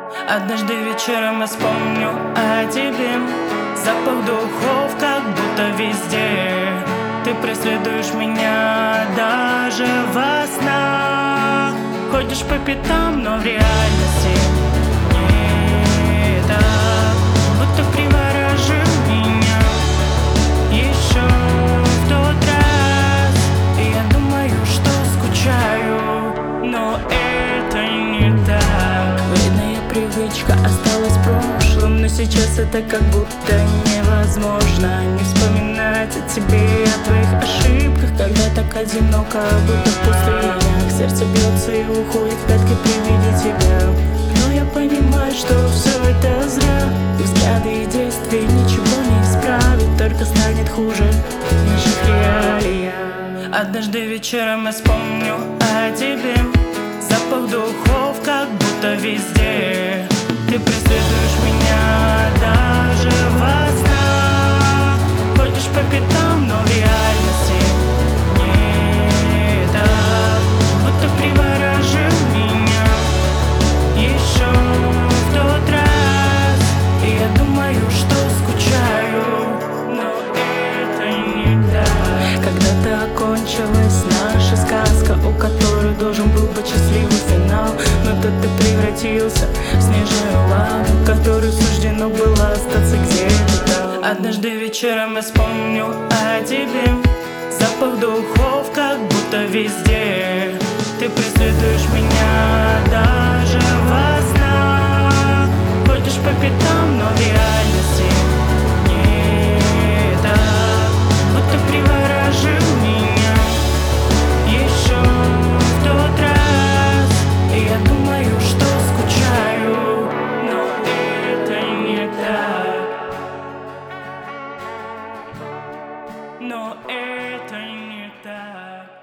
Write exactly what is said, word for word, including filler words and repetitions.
Однажды вечером я вспомню о тебе. Запах духов, как будто везде. Ты преследуешь меня даже во снах. Ходишь по пятам, но в реальности не так. Будто приворожил меня еще в тот раз. И я думаю, что скучаю, но это не так. Вредная привычка осталась в прошлом, но сейчас это как будто невозможно не вспоминать о тебе, о твоих ошибках, когда так одиноко, будто в пустынях. Сердце бьется и уходит в пятки при виде тебя. Но я понимаю, что все это зря. И взгляды и действия ничего не исправит, только станет хуже в наших реалиях. Однажды вечером я вспомню о тебе. Запах духов, как будто везде. Ты преследуешь меня даже во снах. Ходишь по пятам, но в реальности не так. Будто приворожил меня еще в тот раз. И я думаю, что скучаю, но это не так. Когда-то окончилась наша сказка, у которой должен был быть счастливый финал. Но тут ты превратился в снежную лаву, которой суждено было остаться где-то там. Однажды вечером я вспомню о тебе. Запах духов, как будто везде. Ты преследуешь меня даже во снах. Ходишь по пятам, но в реальности не так. Будто приворожил меня еще в тот раз. И я думаю, что скучаю, но это не так. Но это не так.